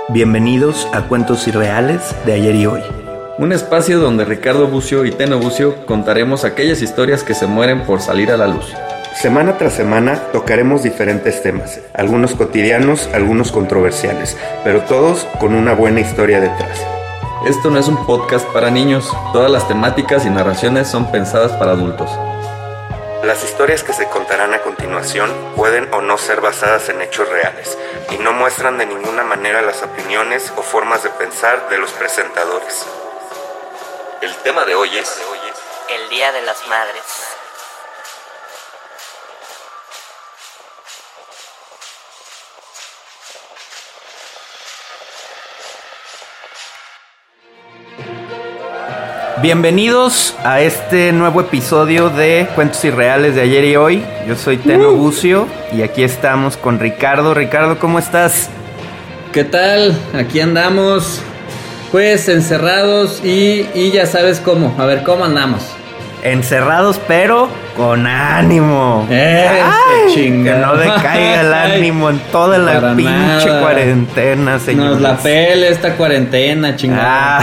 Bienvenidos a Cuentos Irreales de ayer y hoy. Un espacio donde Ricardo Bucio y Teno Bucio contaremos aquellas historias que se mueren por salir a la luz. Semana tras semana tocaremos diferentes temas, algunos cotidianos, algunos controversiales, pero todos con una buena historia detrás. Esto no es un podcast para niños, todas las temáticas y narraciones son pensadas para adultos. Las historias que se contarán a continuación pueden o no ser basadas en hechos reales y no muestran de ninguna manera las opiniones o formas de pensar de los presentadores. El tema de hoy es el Día de las Madres. Bienvenidos a este nuevo episodio de Cuentos Irreales de ayer y hoy. Yo soy Teno Bucio y aquí estamos con Ricardo. Ricardo, ¿cómo estás? ¿Qué tal? Aquí andamos, pues encerrados y ya sabes cómo. A ver, ¿cómo andamos? Encerrados pero con ánimo. Que no decaiga el ánimo en toda la Para pinche nada. Cuarentena, señores. Nos la pele esta cuarentena, chingada.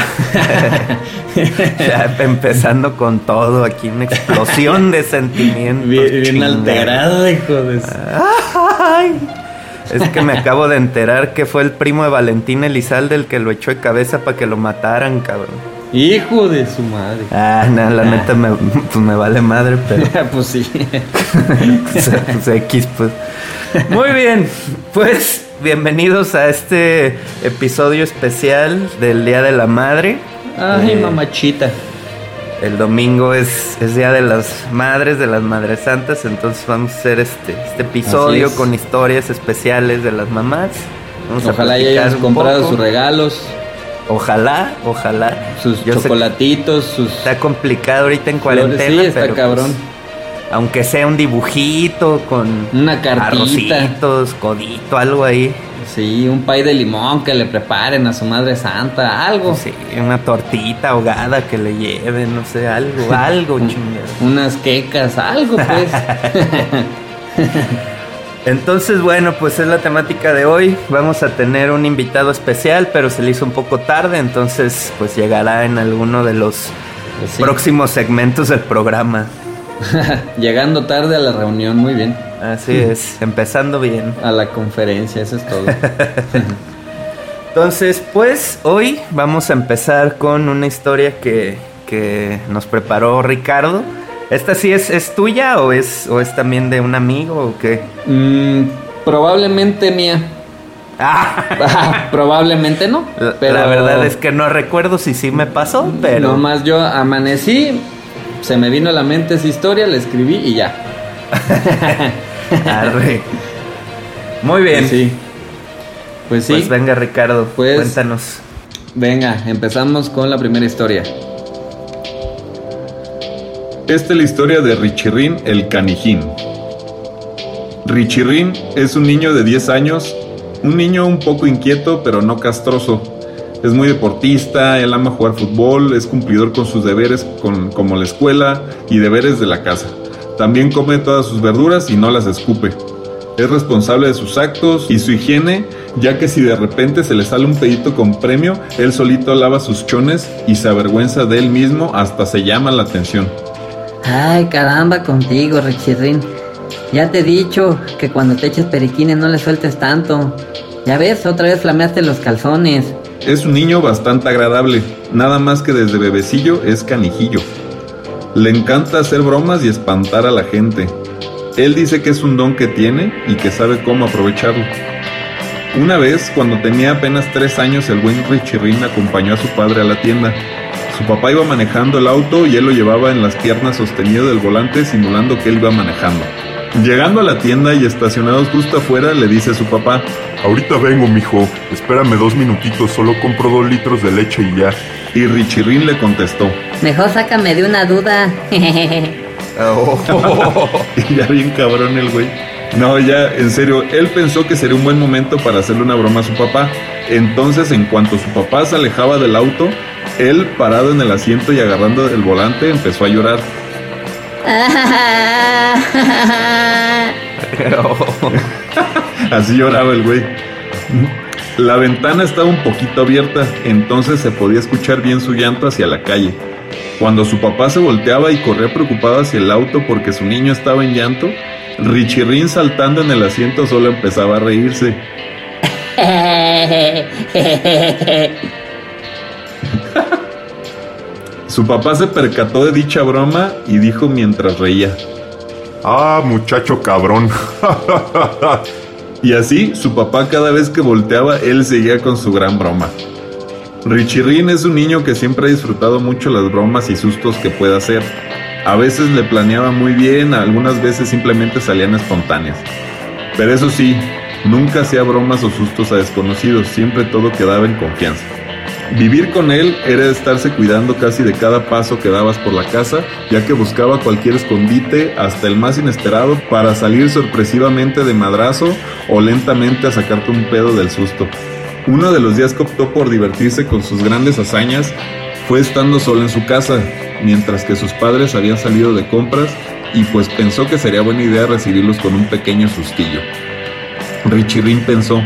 Ya empezando con todo aquí, una explosión de sentimientos. Bien chingada. alterado, hijo de... Ay, es que me acabo de enterar que fue el primo de Valentín Elizalde el que lo echó de cabeza para que lo mataran, cabrón. Hijo de su madre. No, la neta me vale madre, pero Pues sí. pues X, pues. Muy bien, pues bienvenidos a este episodio especial del Día de la Madre. Ay, mamachita. El domingo es Día de las Madres, de las Madres Santas, entonces vamos a hacer este episodio Así es. con historias especiales de las mamás. Vamos a Ojalá ya platicar hayas un comprado poco. sus regalos, Ojalá. sus Yo sé que chocolatitos, sus... está complicado ahorita en flores. cuarentena, Sí, está pero cabrón. pues, aunque sea un dibujito con Una cartita. arrocitos, codito, algo ahí. Sí, un pay de limón que le preparen a su madre santa, algo. Sí, una tortita ahogada que le lleven, no sé, algo chingado. Unas quecas, algo pues. Entonces, bueno, pues es la temática de hoy. Vamos a tener un invitado especial, pero se le hizo un poco tarde, entonces pues llegará en alguno de los Pues sí. próximos segmentos del programa. Llegando tarde a la reunión, muy bien. Así es, empezando bien. A la conferencia, eso es todo. Entonces, pues hoy vamos a empezar con una historia que nos preparó Ricardo. ¿Esta sí es tuya o es también de un amigo o qué? Probablemente mía. Probablemente no. Pero La verdad es que no recuerdo si sí me pasó, pero... nomás yo amanecí, se me vino a la mente esa historia, la escribí y ya. Arre. Muy bien. Pues sí. Pues venga, Ricardo, Pues- cuéntanos. Venga, empezamos con la primera historia. Esta es la historia de Richirrín el canijín. Richirrín es un niño de 10 años, un niño un poco inquieto pero no castroso. Es muy deportista, él ama jugar fútbol, es cumplidor con sus deberes como la escuela y deberes de la casa. También come todas sus verduras y no las escupe. Es responsable de sus actos y su higiene, ya que si de repente se le sale un pedito con premio, él solito lava sus chones y se avergüenza de él mismo, hasta se llama la atención. Ay, caramba contigo, Richirrín. Ya te he dicho que cuando te eches periquines no le sueltes tanto. Ya ves, otra vez flameaste los calzones. Es un niño bastante agradable, nada más que desde bebecillo es canijillo. Le encanta hacer bromas y espantar a la gente. Él dice que es un don que tiene y que sabe cómo aprovecharlo. Una vez, cuando tenía apenas 3 años, el buen Richirrín acompañó a su padre a la tienda. Su papá iba manejando el auto y él lo llevaba en las piernas sostenido del volante, simulando que él iba manejando. Llegando a la tienda y estacionados justo afuera, le dice a su papá: Ahorita vengo, mijo. Espérame 2 minutitos, solo compro 2 litros de leche y ya. y Richirrín le contestó. Mejor sácame de una duda. Y ya bien cabrón el güey. No, ya, en serio, él pensó que sería un buen momento para hacerle una broma a su papá. Entonces, en cuanto su papá se alejaba del auto, él, parado en el asiento y agarrando el volante, empezó a llorar. Así lloraba el güey. La ventana estaba un poquito abierta, entonces se podía escuchar bien su llanto hacia la calle. Cuando su papá se volteaba y corría preocupado hacia el auto porque su niño estaba en llanto, Richirrín, saltando en el asiento, solo empezaba a reírse. Su papá se percató de dicha broma y dijo mientras reía: Ah, muchacho cabrón. Y así, su papá cada vez que volteaba, él seguía con su gran broma. Richirrín es un niño que siempre ha disfrutado mucho las bromas y sustos que puede hacer. A veces le planeaba muy bien, algunas veces simplemente salían espontáneas. Pero eso sí, nunca hacía bromas o sustos a desconocidos, siempre todo quedaba en confianza. Vivir con él era estarse cuidando casi de cada paso que dabas por la casa, ya que buscaba cualquier escondite, hasta el más inesperado, para salir sorpresivamente de madrazo o lentamente a sacarte un pedo del susto. Uno de los días que optó por divertirse con sus grandes hazañas fue estando solo en su casa, mientras que sus padres habían salido de compras y pues pensó que sería buena idea recibirlos con un pequeño sustillo. Richirrín pensó: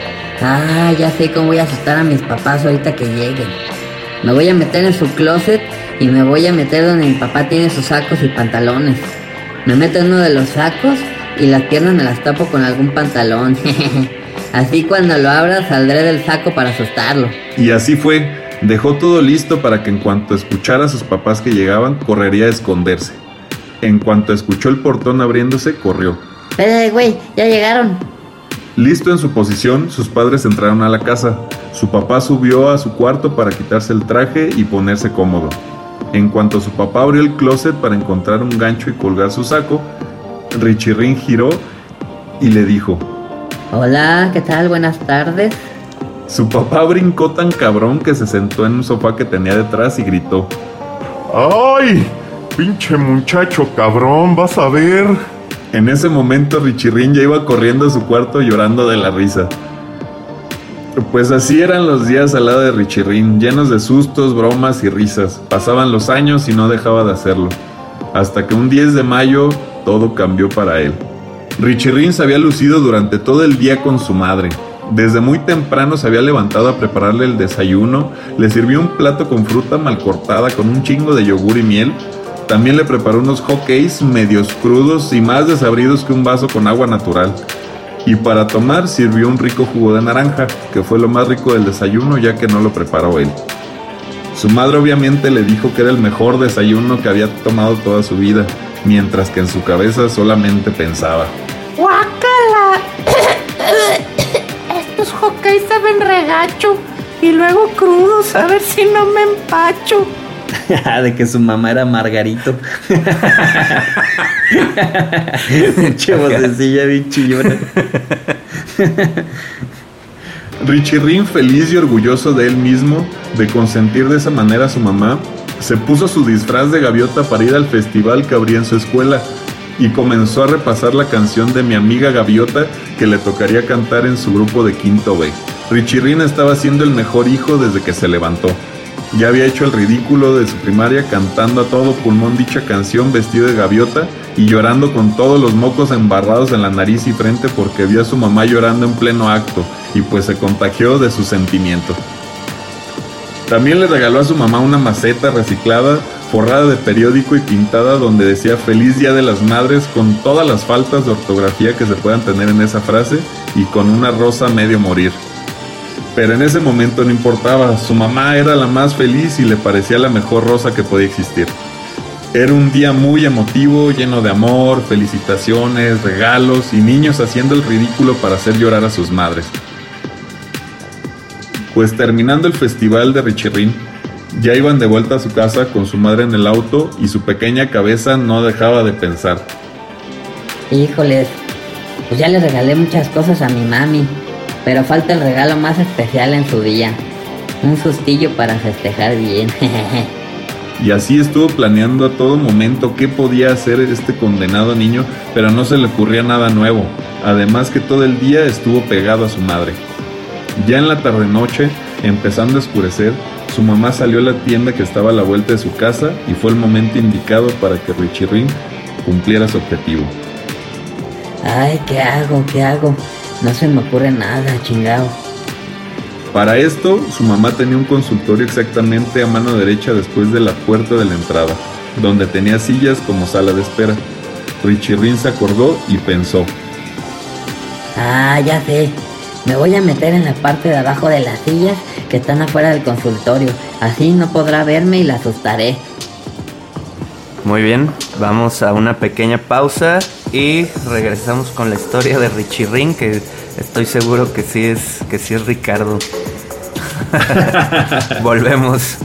Ya sé cómo voy a asustar a mis papás ahorita que lleguen. Me voy a meter en su closet y me voy a meter donde mi papá tiene sus sacos y pantalones. Me meto en uno de los sacos y las piernas me las tapo con algún pantalón. Así cuando lo abra saldré del saco para asustarlo. Y así fue. Dejó todo listo para que en cuanto escuchara a sus papás que llegaban, correría a esconderse. En cuanto escuchó el portón abriéndose, corrió. Espera, güey, ya llegaron. Listo en su posición, sus padres entraron a la casa. Su papá subió a su cuarto para quitarse el traje y ponerse cómodo. En cuanto su papá abrió el closet para encontrar un gancho y colgar su saco, Richirrín giró y le dijo: Hola, ¿qué tal? Buenas tardes. Su papá brincó tan cabrón que se sentó en un sofá que tenía detrás y gritó: ¡Ay! Pinche muchacho cabrón, vas a ver. En ese momento Richirrín ya iba corriendo a su cuarto llorando de la risa. Pues así eran los días al lado de Richirrín, llenos de sustos, bromas y risas. Pasaban los años y no dejaba de hacerlo. Hasta que un 10 de mayo todo cambió para él. Richirrín se había lucido durante todo el día con su madre. Desde muy temprano se había levantado a prepararle el desayuno, le sirvió un plato con fruta mal cortada con un chingo de yogur y miel. También le preparó unos hotcakes medios crudos y más desabridos que un vaso con agua natural. Y para tomar sirvió un rico jugo de naranja, que fue lo más rico del desayuno ya que no lo preparó él. Su madre obviamente le dijo que era el mejor desayuno que había tomado toda su vida, mientras que en su cabeza solamente pensaba: ¡Guácala! Estos hotcakes saben regacho y luego crudos, a ver si no me empacho. De que su mamá era Margarito. Che vocecilla bien chillona. Richirrín, feliz y orgulloso de él mismo, de consentir de esa manera a su mamá, se puso su disfraz de gaviota para ir al festival que abría en su escuela y comenzó a repasar la canción de Mi Amiga Gaviota que le tocaría cantar en su grupo de quinto B. Richirrín estaba siendo el mejor hijo desde que se levantó. Ya había hecho el ridículo de su primaria cantando a todo pulmón dicha canción vestido de gaviota y llorando con todos los mocos embarrados en la nariz y frente porque vio a su mamá llorando en pleno acto y pues se contagió de su sentimiento. También le regaló a su mamá una maceta reciclada, forrada de periódico y pintada donde decía Feliz Día de las Madres con todas las faltas de ortografía que se puedan tener en esa frase y con una rosa medio morir. Pero en ese momento no importaba, su mamá era la más feliz y le parecía la mejor rosa que podía existir. Era un día muy emotivo, lleno de amor, felicitaciones, regalos y niños haciendo el ridículo para hacer llorar a sus madres. Pues terminando el festival de Richirrín, ya iban de vuelta a su casa con su madre en el auto y su pequeña cabeza no dejaba de pensar. Híjoles, pues ya le regalé muchas cosas a mi mami, pero falta el regalo más especial en su día. Un sustillo para festejar bien. Y así estuvo planeando a todo momento qué podía hacer este condenado niño, pero no se le ocurría nada nuevo. Además que todo el día estuvo pegado a su madre. Ya en la tarde-noche, empezando a oscurecer, su mamá salió a la tienda que estaba a la vuelta de su casa y fue el momento indicado para que Richirrín cumpliera su objetivo. Ay, ¿qué hago? No se me ocurre nada, chingado. Para esto, su mamá tenía un consultorio exactamente a mano derecha después de la puerta de la entrada, donde tenía sillas como sala de espera. Richirrín se acordó y pensó: Ah, ya sé. Me voy a meter en la parte de abajo de las sillas que están afuera del consultorio. Así no podrá verme y la asustaré. Muy bien, vamos a una pequeña pausa y regresamos con la historia de Richirrín, que estoy seguro que sí es Ricardo. Volvemos.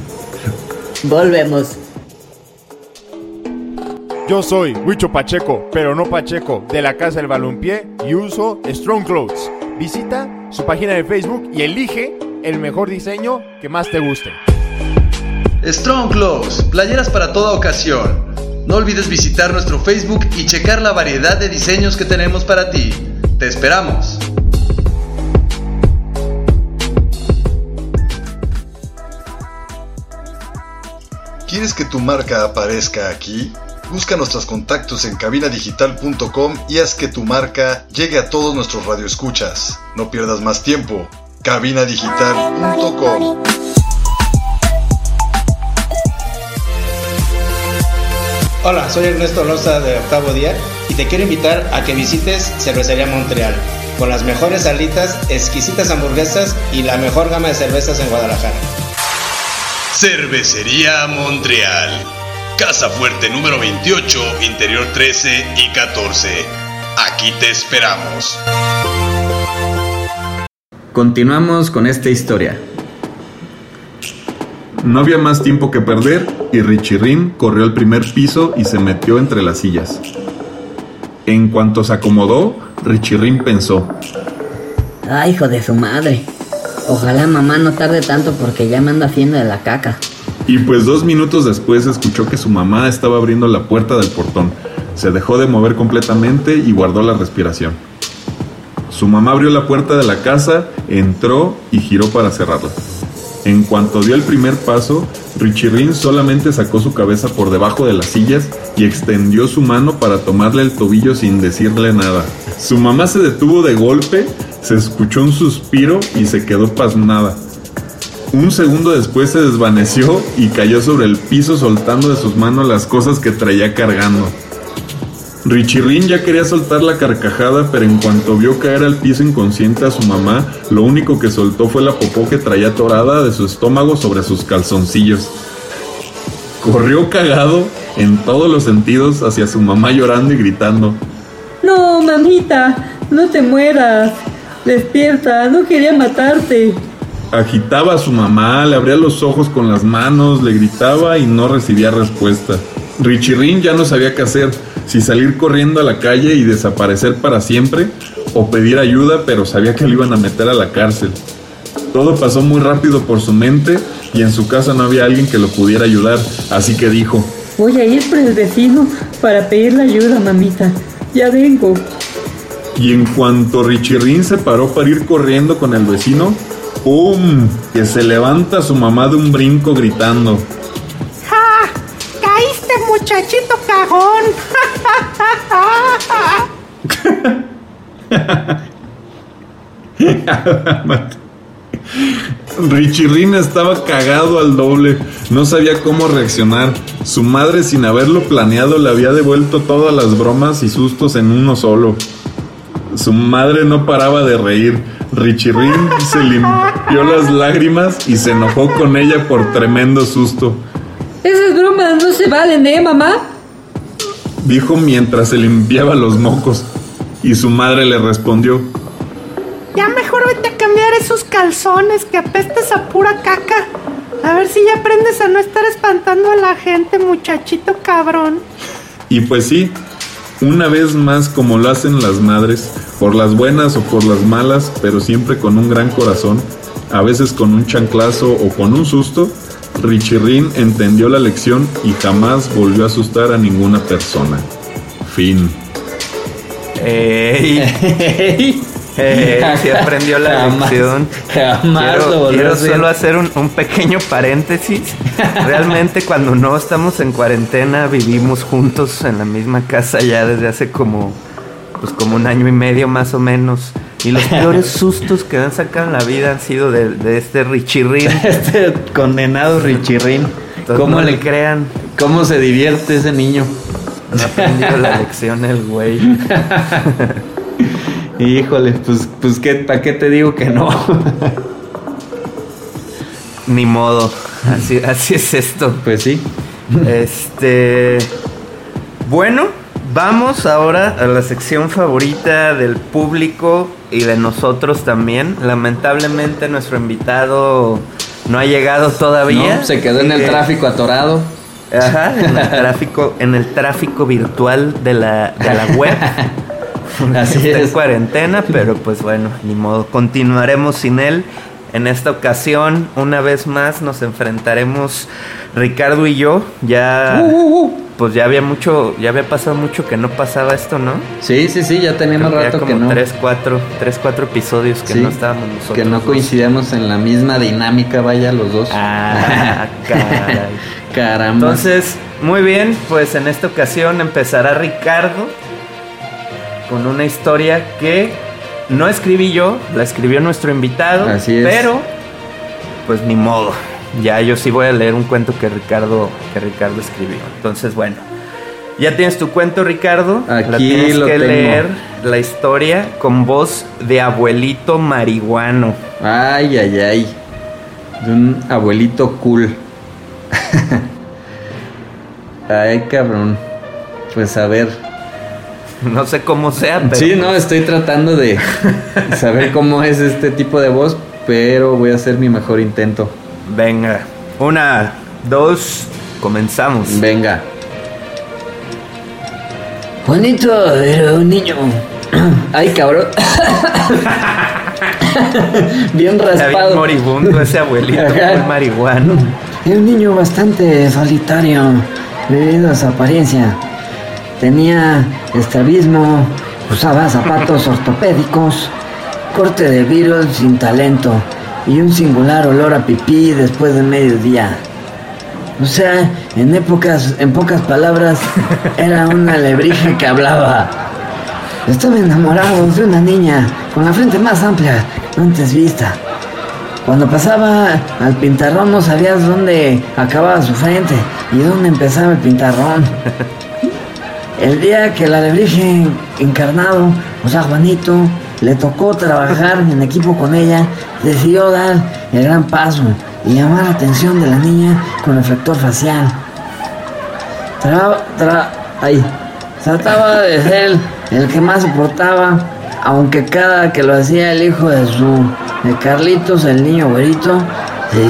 Yo soy Huicho Pacheco, pero no Pacheco, de la Casa del Balompié y uso Strong Clothes. Visita su página de Facebook y elige el mejor diseño que más te guste. Strong Clothes, playeras para toda ocasión. No olvides visitar nuestro Facebook y checar la variedad de diseños que tenemos para ti. ¡Te esperamos! ¿Quieres que tu marca aparezca aquí? Busca nuestros contactos en cabinadigital.com y haz que tu marca llegue a todos nuestros radioescuchas. No pierdas más tiempo. cabinadigital.com. Hola, soy Ernesto Loza de Octavo Día y te quiero invitar a que visites Cervecería Montreal, con las mejores alitas, exquisitas hamburguesas y la mejor gama de cervezas en Guadalajara. Cervecería Montreal, Casa Fuerte número 28, Interior 13 y 14. Aquí te esperamos. Continuamos con esta historia. No había más tiempo que perder y Richirrín corrió al primer piso y se metió entre las sillas. En cuanto se acomodó, Richirrín pensó: Ay, hijo de su madre. Ojalá mamá no tarde tanto porque ya me ando haciendo de la caca. Y pues 2 minutos después escuchó que su mamá estaba abriendo la puerta del portón. Se dejó de mover completamente y guardó la respiración. Su mamá abrió la puerta de la casa, entró y giró para cerrarla. En cuanto dio el primer paso, Richirrín solamente sacó su cabeza por debajo de las sillas y extendió su mano para tomarle el tobillo sin decirle nada. Su mamá se detuvo de golpe, se escuchó un suspiro y se quedó pasmada. Un segundo después se desvaneció y cayó sobre el piso soltando de sus manos las cosas que traía cargando. Richirrín ya quería soltar la carcajada, pero en cuanto vio caer al piso inconsciente a su mamá, lo único que soltó fue la popó que traía atorada de su estómago sobre sus calzoncillos. Corrió cagado en todos los sentidos hacia su mamá llorando y gritando: No, mamita, no te mueras. Despierta, no quería matarte. Agitaba a su mamá, le abría los ojos con las manos, le gritaba y no recibía respuesta. Richirrín ya no sabía qué hacer, si salir corriendo a la calle y desaparecer para siempre, o pedir ayuda, pero sabía que lo iban a meter a la cárcel. Todo pasó muy rápido por su mente y en su casa no había alguien que lo pudiera ayudar, así que dijo: Voy a ir por el vecino para pedirle ayuda, mamita. Ya vengo. Y en cuanto Richirrín se paró para ir corriendo con el vecino, ¡pum!, que se levanta su mamá de un brinco gritando: ¡Ja! ¡Caíste, muchachito cagón! Richirrín estaba cagado al doble, no sabía cómo reaccionar. Su madre, sin haberlo planeado, le había devuelto todas las bromas y sustos en uno solo. Su madre no paraba de reír. Richirrín se limpió las lágrimas y se enojó con ella por tremendo susto. Esas bromas no se valen, mamá, dijo mientras se limpiaba los mocos. Y su madre le respondió: Ya mejor vete a cambiar esos calzones que apestas a pura caca. A ver si ya aprendes a no estar espantando a la gente, muchachito cabrón. Y pues sí, una vez más, como lo hacen las madres, por las buenas o por las malas, pero siempre con un gran corazón, a veces con un chanclazo o con un susto, Richirrín entendió la lección y jamás volvió a asustar a ninguna persona. Fin. Sí aprendió la lección. Quiero solo hacer un pequeño paréntesis. Realmente cuando no estamos en cuarentena vivimos juntos en la misma casa ya desde hace como 1 año y medio más o menos. Y los peores sustos que me han sacado en la vida han sido de este Richirrín. Este condenado Richirrín. ¿Cómo le crean? ¿Cómo se divierte ese niño? No ha aprendido la lección el güey. Híjole, pues ¿para qué te digo que no? Ni modo. Así es esto. Pues sí. Bueno, vamos ahora a la sección favorita del público y de nosotros también. Lamentablemente nuestro invitado no ha llegado todavía. No, se quedó en el tráfico atorado. Ajá, en el tráfico virtual de la web. Así Está es. en cuarentena, pero pues bueno, ni modo. Continuaremos sin él. En esta ocasión, una vez más, nos enfrentaremos Ricardo y yo. Ya, pues ya había pasado mucho que no pasaba esto, ¿no? Sí, ya teníamos rato que no. 3-4 episodios que no estábamos nosotros. Que no coincidíamos en la misma dinámica, vaya, los dos. Ah, caray. Caramba. Entonces, muy bien, pues en esta ocasión empezará Ricardo con una historia que no escribí yo, la escribió nuestro invitado. Así es. Pero, pues ni modo. Ya yo sí voy a leer un cuento que Ricardo escribió. Entonces, bueno. Ya tienes tu cuento, Ricardo. Aquí la tienes lo que tengo. leer la historia con voz de abuelito marihuano. Ay. De un abuelito cool. Ay, cabrón. Pues a ver. No sé cómo sea, pero... Sí, no, estoy tratando de saber cómo es este tipo de voz, pero voy a hacer mi mejor intento. Venga. 1, 2, comenzamos. Venga. Juanito era un niño. Ay, cabrón. Bien Está raspado. bien moribundo ese abuelito, muy marihuano. Era un niño bastante solitario debido a su apariencia. Tenía estrabismo, usaba zapatos ortopédicos, corte de virus sin talento y un singular olor a pipí después de mediodía. O sea, en pocas palabras, era una alebrije que hablaba. Estaba enamorado de una niña con la frente más amplia antes vista. Cuando pasaba al pintarrón no sabías dónde acababa su frente y dónde empezaba el pintarrón. El día que el alebrije encarnado, o sea Juanito, le tocó trabajar en equipo con ella, decidió dar el gran paso y llamar la atención de la niña con reflector facial. Trataba de ser el que más soportaba, aunque cada que lo hacía el hijo de Carlitos, el niño güerito, se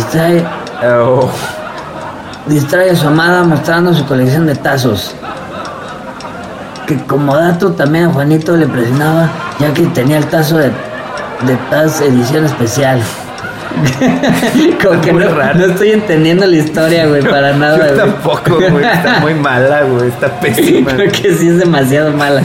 distrae a su amada mostrando su colección de tazos. Que como dato también a Juanito le impresionaba, ya que tenía el tazo de Taz edición especial. Como que no estoy entendiendo la historia, güey, para nada. Yo tampoco, güey, está muy mala, güey, está pésima. Creo que sí es demasiado mala.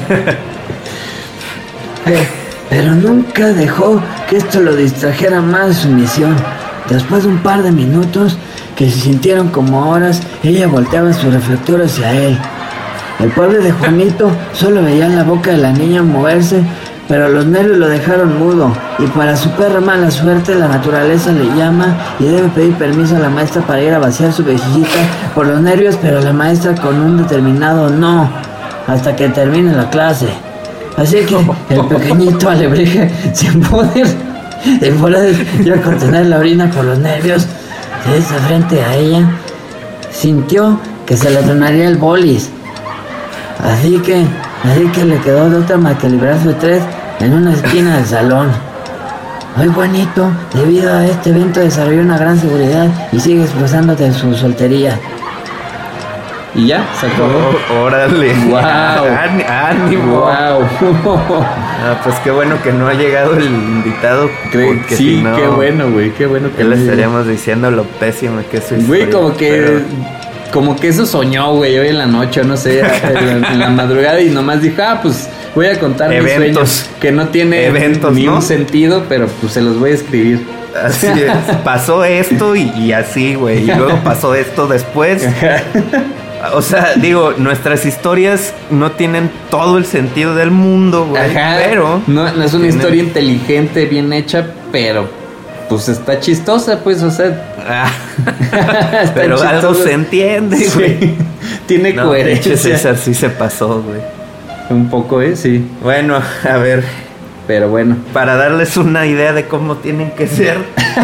Pero nunca dejó que esto lo distrajera más de su misión. Después de un par de minutos que se sintieron como horas, ella volteaba su reflector hacia él. El pobre de Juanito solo veía la boca de la niña moverse, pero los nervios lo dejaron mudo, y para su perra mala suerte la naturaleza le llama y debe pedir permiso a la maestra para ir a vaciar su vejijita por los nervios, pero la maestra con un determinado no, hasta que termine la clase. Así que el pequeñito alebrije, sin poder iba a contener la orina por los nervios, se hizo frente a ella, sintió que se le tronaría el bolis. Así que le quedó de otra más que librarse de 3 en una esquina del salón. Hoy Juanito, debido a este evento, desarrolló una gran seguridad y sigue expresándote de su soltería. Y ya, se acabó. Órale. Wow. Ánimo. Wow. Pues qué bueno que no ha llegado el invitado. Sí, si no, qué bueno, güey. Qué bueno que le estaríamos diciendo lo pésimo que es su historia. Güey, como que eso soñó, güey, hoy en la noche, no sé, en la madrugada, y nomás dijo, pues voy a contar mis sueños, que no tiene ni un sentido, pero pues se los voy a escribir. Así es. Pasó esto y así, güey, y luego pasó esto después. O sea, digo, nuestras historias no tienen todo el sentido del mundo, güey. Ajá, pero no es una historia inteligente, bien hecha, pero pues está chistosa, pues, o sea. Pero chistosa. Algo se entiende, güey. Sí. Tiene coherencia. César sí se pasó, güey. Un poco, sí. Bueno, a ver. Pero bueno. Para darles una idea de cómo tienen que ser.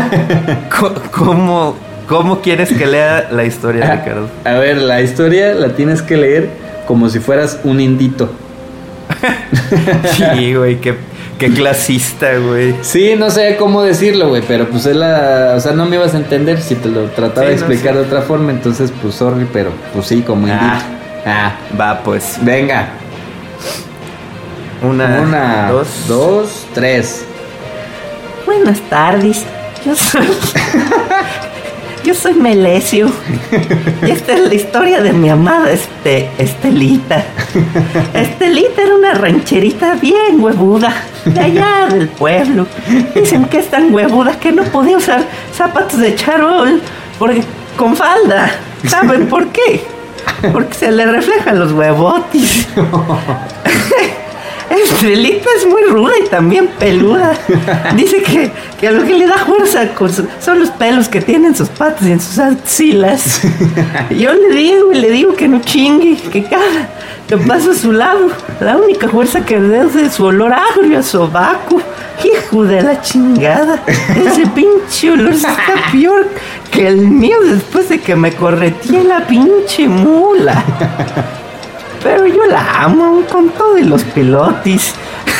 ¿Cómo quieres que lea la historia, Ricardo? A ver, la historia la tienes que leer como si fueras un indito. Sí, güey, qué clasista, güey. Sí, no sé cómo decirlo, güey, pero pues o sea, no me ibas a entender si te lo trataba de explicar de otra forma, entonces pues sorry, pero pues sí, como indito. Va, pues. Venga. Una, dos, tres. Buenas tardes. Yo soy Melesio. Y esta es la historia de mi amada Estelita. Estelita era una rancherita bien huevuda, de allá del pueblo. Dicen que es tan huevuda que no podía usar zapatos de charol con falda. ¿Saben por qué? Porque se le reflejan los huevotis. Estelita es muy ruda y también peluda. Dice que a lo que le da fuerza son los pelos que tiene en sus patas y en sus axilas. Yo le digo que no chingue, que cada que paso a su lado, la única fuerza que le da es de su olor agrio a sobaco. Hijo de la chingada, ese pinche olor está peor que el mío después de que me correteé la pinche mula. Pero yo la amo con todo y los pilotis.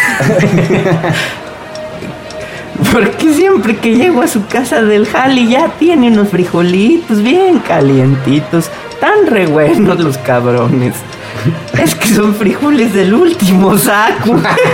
Porque siempre que llego a su casa del jali ya tiene unos frijolitos bien calientitos. Tan re buenos los cabrones. Es que son frijoles del último saco.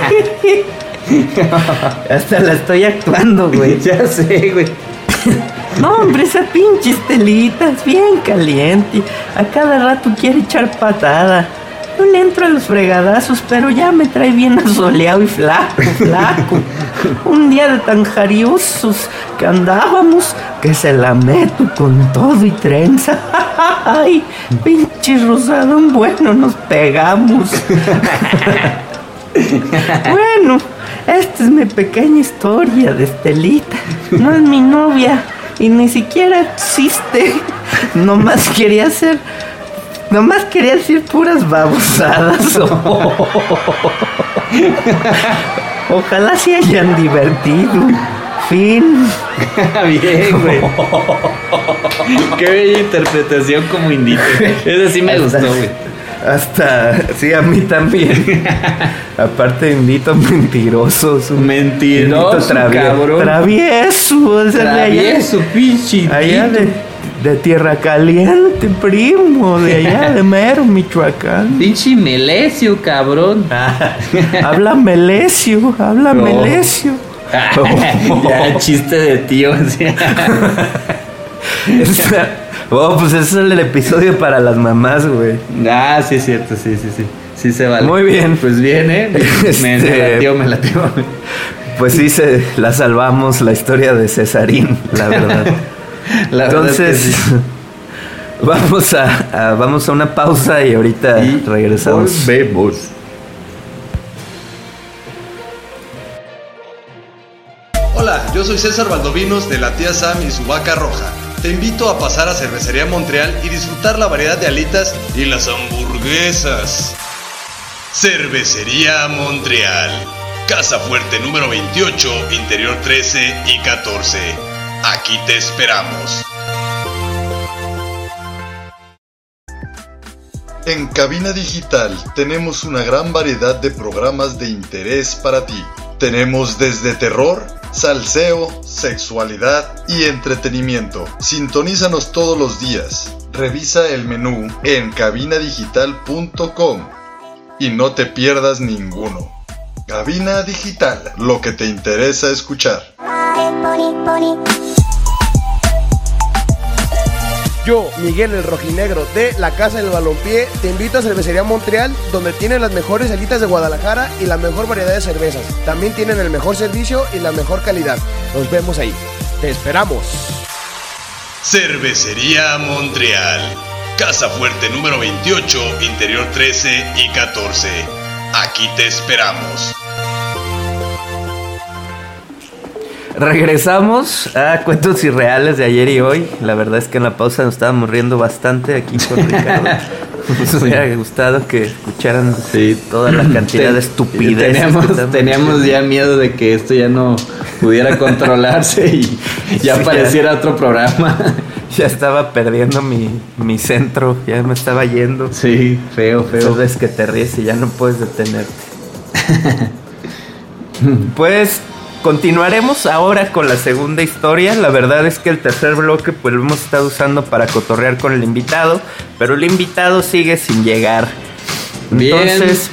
Hasta la estoy actuando, güey. Ya sé, güey. No, hombre, esa pinche Estelita es bien caliente. A cada rato quiere echar patada. No le entro a los fregadazos, pero ya me trae bien asoleado y flaco. Un día de tan jariosos que andábamos, que se la meto con todo y trenza. Ay, pinche rosadón, bueno, nos pegamos. Bueno, esta es mi pequeña historia de Estelita. No es mi novia y ni siquiera existe. Nomás quería decir puras babosadas. Ojalá se hayan divertido. Fin. Bien, güey. Qué bella interpretación como indito. Eso sí me gustó, güey. Sí, a mí también. Aparte, indito mentiroso. Mentiroso, cabrón. Travieso. Travieso, pinche. Allá de Tierra Caliente, primo. De allá de Mero, Michoacán. Pinche Melesio, cabrón. Habla Melesio. Ya, chiste de tío. ¿Sí? Pues ese es el episodio para las mamás, güey. Sí es cierto, sí. Sí se vale. Muy bien. Pues bien, Me latió. Pues sí, la salvamos, la historia de Cesarín, la verdad. Entonces, sí. vamos a una pausa y ahorita regresamos. Volvemos. Hola, yo soy César Valdovinos de la tía Sam y su vaca roja. Te invito a pasar a Cervecería Montreal y disfrutar la variedad de alitas y las hamburguesas. Cervecería Montreal, Casa Fuerte número 28, Interior 13 y 14. Aquí te esperamos. En Cabina Digital tenemos una gran variedad de programas de interés para ti. Tenemos desde terror, salseo, sexualidad y entretenimiento. Sintonízanos todos los días. Revisa el menú en cabinadigital.com y no te pierdas ninguno. Cabina Digital, lo que te interesa escuchar. Yo, Miguel el Rojinegro de la Casa del Balompié, te invito a Cervecería Montreal, donde tienen las mejores alitas de Guadalajara y la mejor variedad de cervezas. También tienen el mejor servicio y la mejor calidad. Nos vemos ahí. ¡Te esperamos! Cervecería Montreal, Casa Fuerte número 28, Interior 13 y 14. Aquí te esperamos. Regresamos a Cuentos Irreales de ayer y hoy. La verdad es que en la pausa nos estábamos riendo bastante aquí con Ricardo. Nos hubiera gustado que escucharan toda la cantidad de estupideces. Teníamos ya miedo de que esto ya no pudiera controlarse y ya apareciera otro programa. Ya estaba perdiendo mi centro, ya me estaba yendo. Sí, feo. Esas veces que te ríes y ya no puedes detenerte. Pues continuaremos ahora con la segunda historia. La verdad es que el tercer bloque pues lo hemos estado usando para cotorrear con el invitado, pero el invitado sigue sin llegar. Entonces,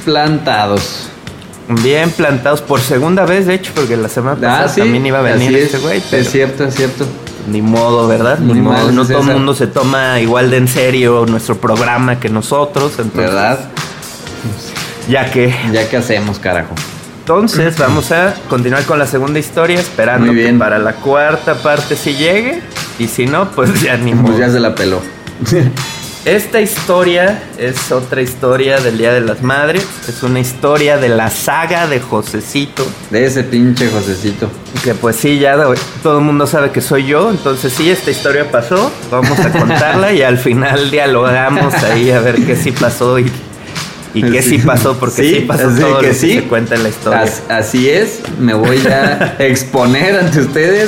Bien plantados por segunda vez, de hecho, porque la semana pasada también iba a venir este güey. Es cierto. Ni modo, ¿verdad? Ni modo. No todo el mundo se toma igual de en serio nuestro programa que nosotros. Entonces, ¿verdad? Ya que hacemos, carajo. Entonces vamos a continuar con la segunda historia, esperando que para la cuarta parte sí llegue. Y si no, pues ya ni modo. Pues ya se la peló. Esta historia es otra historia del Día de las Madres. Es una historia de la saga de Josecito. De ese pinche Josecito. Que pues sí, ya todo el mundo sabe que soy yo. Entonces sí, esta historia pasó. Vamos a contarla y al final dialogamos ahí a ver qué sí pasó y qué sí pasó, porque sí pasó todo lo que se cuenta en la historia. Así es, me voy a exponer ante ustedes.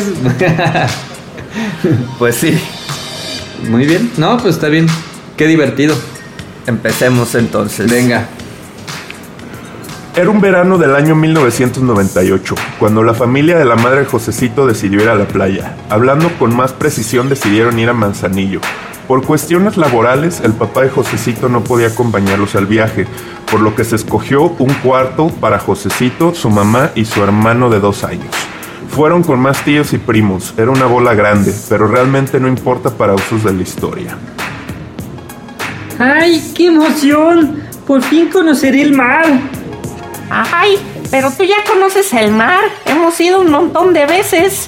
Pues sí. Muy bien. No, pues está bien. Qué divertido. Empecemos entonces. Venga. Era un verano del año 1998, cuando la familia de la madre de Josecito decidió ir a la playa. Hablando con más precisión, decidieron ir a Manzanillo. Por cuestiones laborales, el papá de Josecito no podía acompañarlos al viaje, por lo que se escogió un cuarto para Josecito, su mamá y su hermano de 2 años. Fueron con más tíos y primos, era una bola grande, pero realmente no importa para usos de la historia. ¡Ay, qué emoción! Por fin conoceré el mar. ¡Ay, pero tú ya conoces el mar! Hemos ido un montón de veces.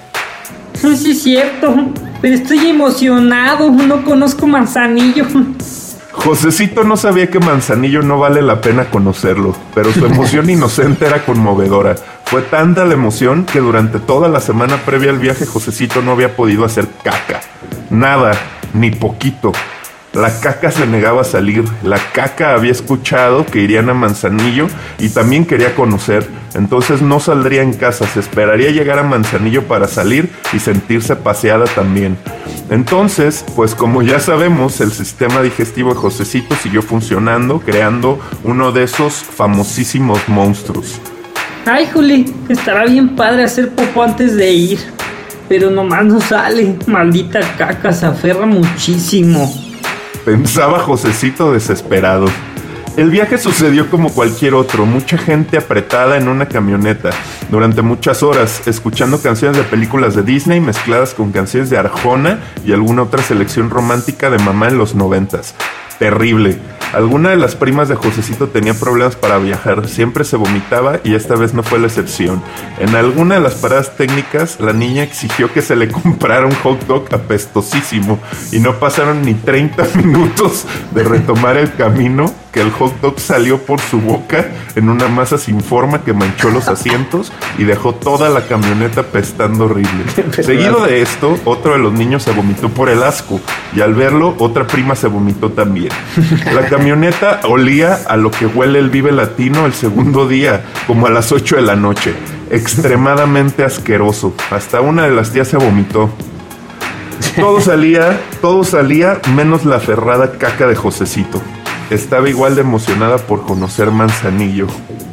Sí, es cierto, pero estoy emocionado, no conozco Manzanillo. Josecito no sabía que Manzanillo no vale la pena conocerlo, pero su emoción inocente era conmovedora. Fue tanta la emoción que durante toda la semana previa al viaje Josecito no había podido hacer caca. Nada, ni poquito. La caca se negaba a salir. La caca había escuchado que irían a Manzanillo y también quería conocer. Entonces no saldría en casa, se esperaría llegar a Manzanillo para salir y sentirse paseada también. Entonces, pues como ya sabemos, el sistema digestivo de Josecito siguió funcionando, creando uno de esos famosísimos monstruos. Ay, Juli, estará bien padre hacer popó antes de ir, pero nomás no sale. Maldita caca, se aferra muchísimo. Pensaba Josecito desesperado. El viaje sucedió como cualquier otro, mucha gente apretada en una camioneta, durante muchas horas, escuchando canciones de películas de Disney mezcladas con canciones de Arjona y alguna otra selección romántica de mamá en los 90s. Terrible. Alguna de las primas de Josecito tenía problemas para viajar, siempre se vomitaba y esta vez no fue la excepción. En alguna de las paradas técnicas, la niña exigió que se le comprara un hot dog apestosísimo y no pasaron ni 30 minutos de retomar el camino que el hot dog salió por su boca en una masa sin forma que manchó los asientos y dejó toda la camioneta apestando horrible. Seguido de esto, otro de los niños se vomitó por el asco y al verlo, otra prima se vomitó también. La camioneta olía a lo que huele el Vive Latino el segundo día, como a las 8 de la noche. Extremadamente asqueroso. Hasta una de las tías se vomitó. Todo salía menos la aferrada caca de Josecito. Estaba igual de emocionada por conocer Manzanillo.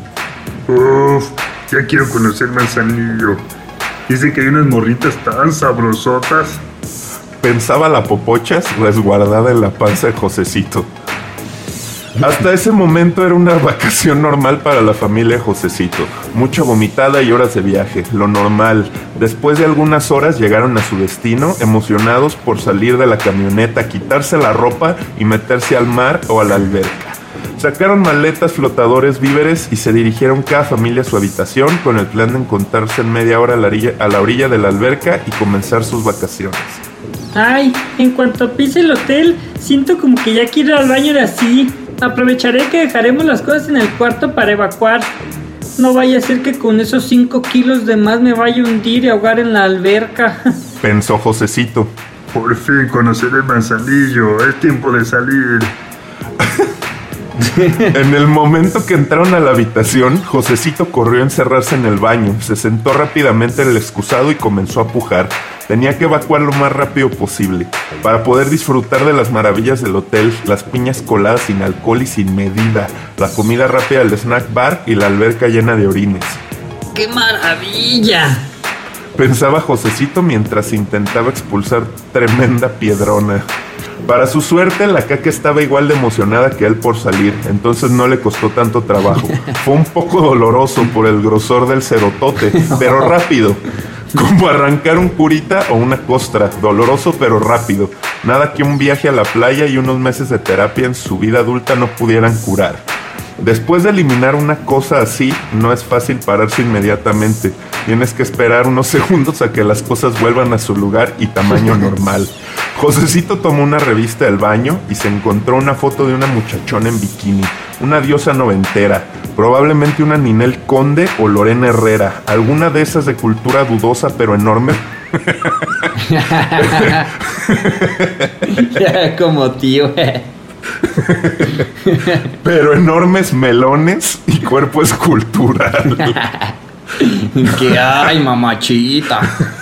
Uf, ya quiero conocer Manzanillo. Dice que hay unas morritas tan sabrosotas. Pensaba la popochas resguardada en la panza de Josecito. Hasta ese momento era una vacación normal para la familia Josecito. Mucha vomitada y horas de viaje, lo normal. Después de algunas horas llegaron a su destino, emocionados por salir de la camioneta, quitarse la ropa y meterse al mar o a la alberca. Sacaron maletas, flotadores, víveres y se dirigieron cada familia a su habitación con el plan de encontrarse en media hora a la orilla de la alberca y comenzar sus vacaciones. Ay, en cuanto pise el hotel, siento como que ya quiero ir al baño de así. Aprovecharé que dejaremos las cosas en el cuarto para evacuar. No vaya a ser que con esos 5 kilos de más me vaya a hundir y ahogar en la alberca. Pensó Josecito. Por fin conoceré Manzanillo, es tiempo de salir. En el momento que entraron a la habitación, Josecito corrió a encerrarse en el baño, se sentó rápidamente en el excusado y comenzó a pujar. Tenía que evacuar lo más rápido posible, para poder disfrutar de las maravillas del hotel, las piñas coladas sin alcohol y sin medida, la comida rápida del snack bar y la alberca llena de orines. ¡Qué maravilla!, pensaba Josecito mientras intentaba expulsar tremenda piedrona. Para su suerte, la caca estaba igual de emocionada que él por salir, entonces no le costó tanto trabajo. Fue un poco doloroso por el grosor del cerotote, pero rápido. Como arrancar un curita o una costra, doloroso pero rápido. Nada que un viaje a la playa y unos meses de terapia en su vida adulta no pudieran curar. Después de eliminar una cosa así, no es fácil pararse inmediatamente. Tienes que esperar unos segundos a que las cosas vuelvan a su lugar y tamaño normal. Josecito tomó una revista del baño y se encontró una foto de una muchachona en bikini, una diosa noventera, probablemente una Ninel Conde o Lorena Herrera, alguna de esas de cultura dudosa pero enorme. Ya como tío. Pero enormes melones y cuerpo escultural. ¿Qué hay, mamachita?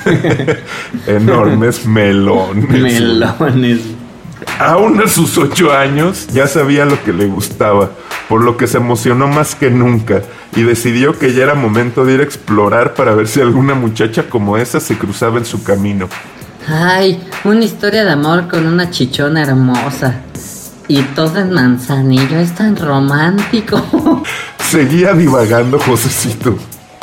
Enormes melones. Melones. Aún a sus 8 años ya sabía lo que le gustaba, por lo que se emocionó más que nunca y decidió que ya era momento de ir a explorar para ver si alguna muchacha como esa se cruzaba en su camino. Ay, una historia de amor con una chichona hermosa. Y todo en Manzanillo, es tan romántico. Seguía divagando Josecito.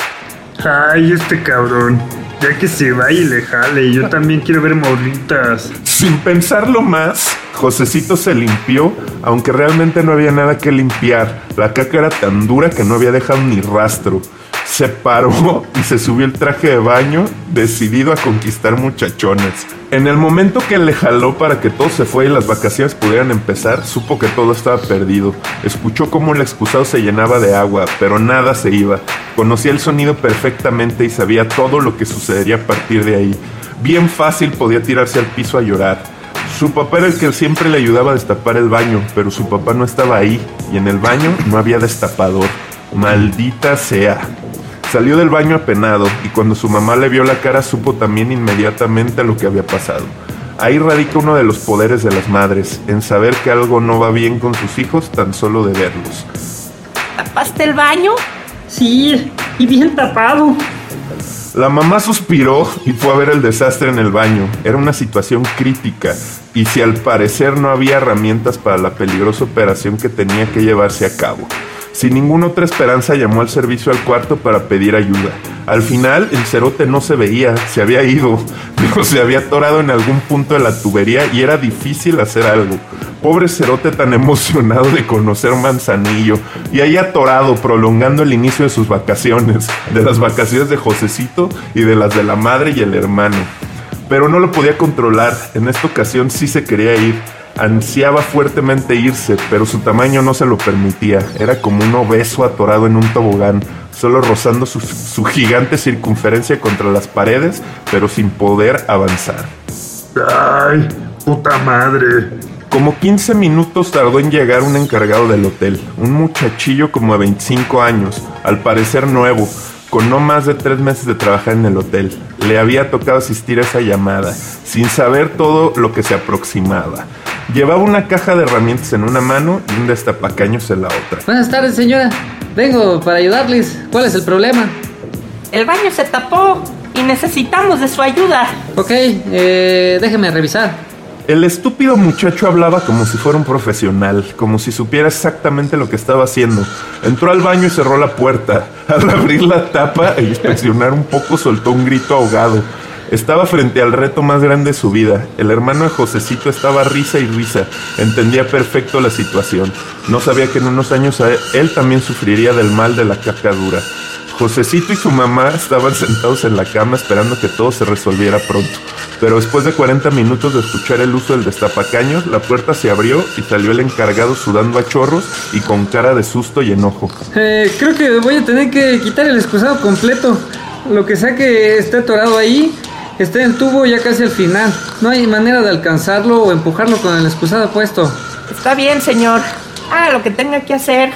Ay, este cabrón, ya que se vaya y le jale, yo también quiero ver morritas. Sin pensarlo más, Josecito se limpió, aunque realmente no había nada que limpiar. La caca era tan dura que no había dejado ni rastro. Se paró y se subió el traje de baño, decidido a conquistar muchachones. En el momento que le jaló para que todo se fuera y las vacaciones pudieran empezar, supo que todo estaba perdido. Escuchó cómo el excusado se llenaba de agua, pero nada se iba. Conocía el sonido perfectamente y sabía todo lo que sucedería a partir de ahí. Bien fácil podía tirarse al piso a llorar. Su papá era el que siempre le ayudaba a destapar el baño, pero su papá no estaba ahí, y en el baño no había destapador. Maldita sea. Salió del baño apenado y cuando su mamá le vio la cara supo también inmediatamente lo que había pasado. Ahí radica uno de los poderes de las madres, en saber que algo no va bien con sus hijos tan solo de verlos. ¿Tapaste el baño? Sí, y bien tapado. La mamá suspiró y fue a ver el desastre en el baño. Era una situación crítica y si al parecer no había herramientas para la peligrosa operación que tenía que llevarse a cabo. Sin ninguna otra esperanza llamó al servicio al cuarto para pedir ayuda. Al final el cerote no se veía, se había ido, se había atorado en algún punto de la tubería y era difícil hacer algo. Pobre cerote tan emocionado de conocer Manzanillo y ahí atorado prolongando el inicio de sus vacaciones, de las vacaciones de Josecito y de las de la madre y el hermano. Pero no lo podía controlar, en esta ocasión sí se quería ir. Ansiaba fuertemente irse, pero su tamaño no se lo permitía. Era como un obeso atorado en un tobogán, solo rozando su gigante circunferencia contra las paredes, pero sin poder avanzar. ¡Ay, puta madre! Como 15 minutos tardó en llegar un encargado del hotel, un muchachillo como de 25 años, al parecer nuevo, con no más de 3 meses de trabajar en el hotel. Le había tocado asistir a esa llamada, sin saber todo lo que se aproximaba. Llevaba una caja de herramientas en una mano y un destapacaños en la otra. Buenas tardes, señora. Vengo para ayudarles. ¿Cuál es el problema? El baño se tapó y necesitamos de su ayuda. Ok, déjeme revisar. El estúpido muchacho hablaba como si fuera un profesional, como si supiera exactamente lo que estaba haciendo. Entró al baño y cerró la puerta. Al abrir la tapa e inspeccionar un poco, soltó un grito ahogado. Estaba frente al reto más grande de su vida. El hermano de Josecito estaba risa y risa. Entendía perfecto la situación. No sabía que en unos años él también sufriría del mal de la caca dura. Josecito y su mamá estaban sentados en la cama esperando que todo se resolviera pronto. Pero después de 40 minutos de escuchar el uso del destapacaños, la puerta se abrió y salió el encargado sudando a chorros y con cara de susto y enojo. Creo que voy a tener que quitar el excusado completo. Lo que sea que esté atorado ahí, está en el tubo ya casi al final. No hay manera de alcanzarlo o empujarlo con el excusado puesto. Está bien, señor. Haga lo que tenga que hacer.